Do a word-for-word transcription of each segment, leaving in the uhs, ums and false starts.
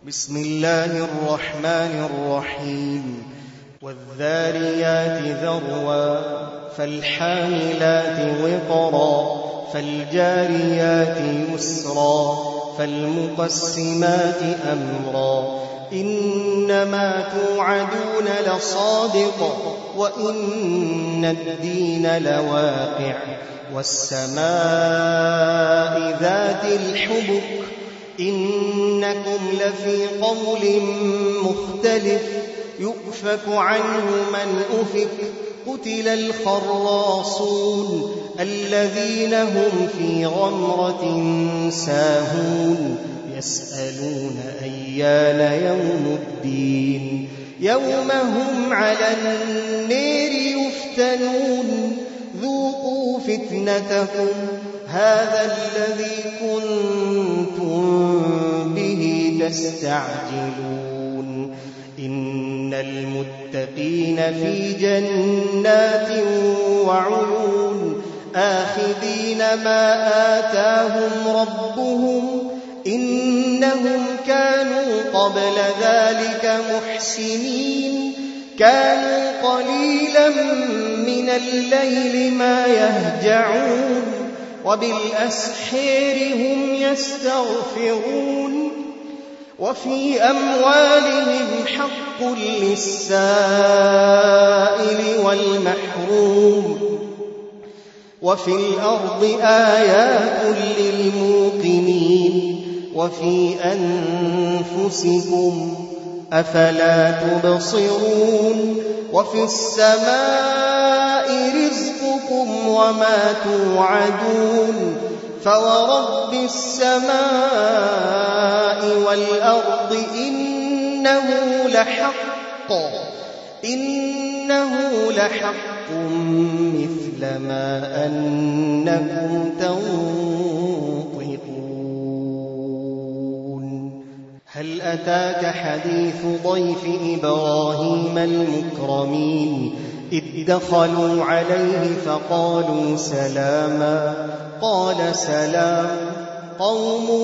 بسم الله الرحمن الرحيم والذاريات ذروا فالحاملات وقرا فالجاريات يسرا فالمقسمات أمرا إنما توعدون لصادق وإن الدين لواقع والسماء ذات الحبك إنكم لفي قول مختلف يؤفك عنه من أفك قتل الخراصون الذين هم في غمرة ساهون يسألون أيان يوم الدين يوم هم على النار يفتنون ذوقوا فتنتكم هذا الذي كنتم به تستعجلون إن المتقين في جنات وعيون آخذين ما آتاهم ربهم إنهم كانوا قبل ذلك محسنين كانوا قليلا من الليل ما يهجعون وبالأسحار هم يستغفرون وفي أموالهم حق للسائل والمحروم وفي الأرض آيات للموقنين وفي أنفسكم أفلا تبصرون وفي السماء رزقكم وما توعدون فورب السماء والأرض إنه لحق إنه لحق مثل ما أنكم تنطقون هل أتاك حديث ضيف إبراهيم المكرمين إذ دخلوا عليه فقالوا سلاما قال سلام قوم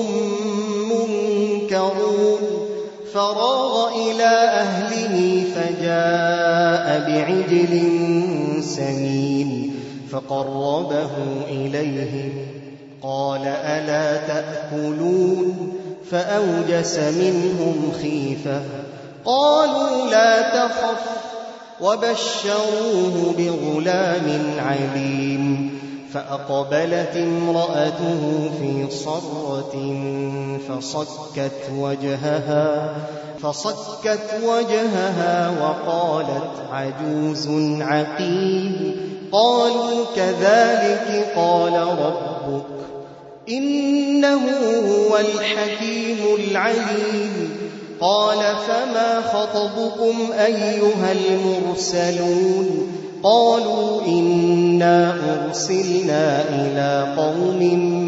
منكرون فراغ إلى أهله فجاء بعجل سمين فقربه إليهم قال ألا تأكلون فأوجس منهم خيفة قالوا لا تخف وبشروه بغلام عليم فأقبلت امرأته في صرة فصكت وجهها فصكت وجهها وقالت عجوز عقيم قالوا كذلك قال ربك إنه هو الحكيم العليم قال فما خطبكم أيها المرسلون قالوا إنا أرسلنا إلى قوم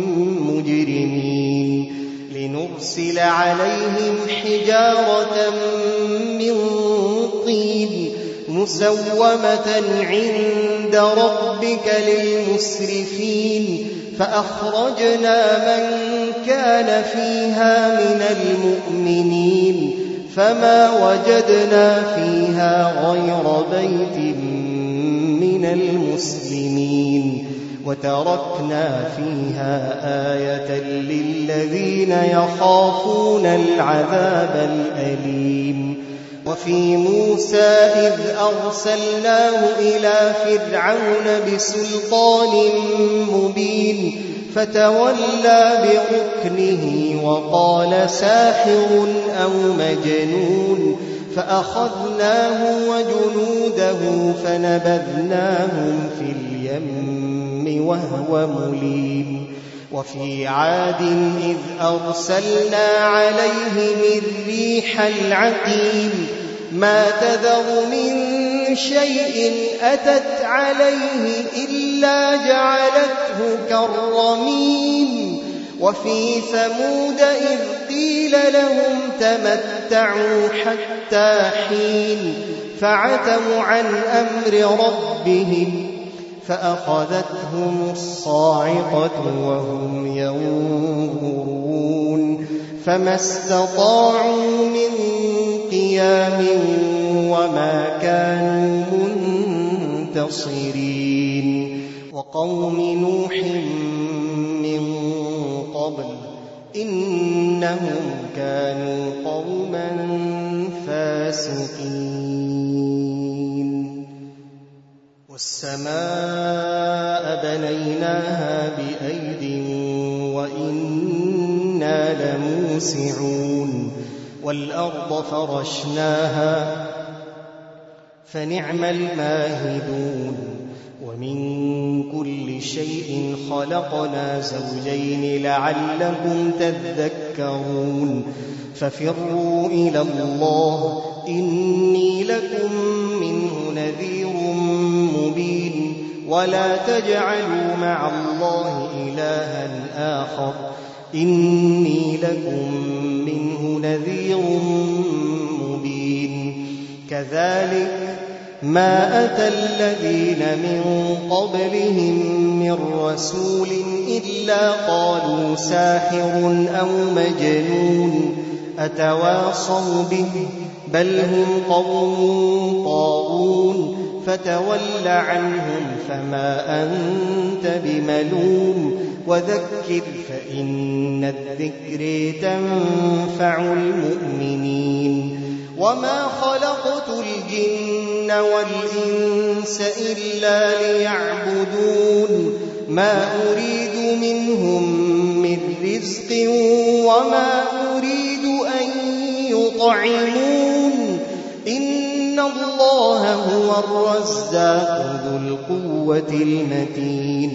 مجرمين لنرسل عليهم حجارة من طين مسومة عند ربك للمسرفين فأخرجنا من كان فيها من المؤمنين فما وجدنا فيها غير بيت من المسلمين وتركنا فيها آية للذين يخافون العذاب الأليم وفي موسى إذ أرسلناه إلى فرعون بسلطان مبين فتولى بركنه وقال ساحر أو مجنون فأخذناه وجنوده فنبذناهم في اليم وهو مليم وفي عاد إذ أرسلنا عليهم الريح العقيم ما تذر من شيء أتت عليه إلا جعلته كالرميم وفي ثمود إذ قيل لهم تمتعوا حتى حين فعتوا عن أمر ربهم فأخذتهم الصاعقة وهم ينظرون فما استطاعوا مُنتَصِرِينَ وقوم نوح من قبل إنهم كانوا قوما فاسقين والسماء بنيناها بأيد وإنا لموسعون والأرض فرشناها فنعم الماهدون ومن كل شيء خلقنا زوجين لعلكم تذكرون ففروا إلى الله إني لكم منه نذير مبين ولا تجعلوا مع الله إلها آخر إني لكم منه نذير مبين كذلك ما أتى الذين من قبلهم من رسول إلا قالوا ساحر أو مجنون أتواصوا به بل هم قوم طاغون فتول عنهم فما أنت بملوم وذكر فإن الذكر تنفع المؤمنين وما خلقت الجن والإنس إلا ليعبدون ما أريد منهم من رزق وما أريد أن يطعمون إن الله هو الرزاق ذو القوة المتين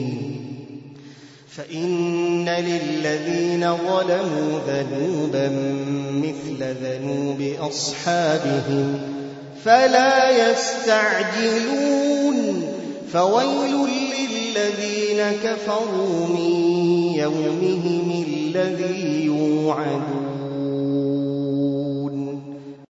فإن للذين ظلموا ذنوبا مثل ذنوب أصحابهم فلا يستعجلون فويل للذين كفروا من يومهم الذي يوعدون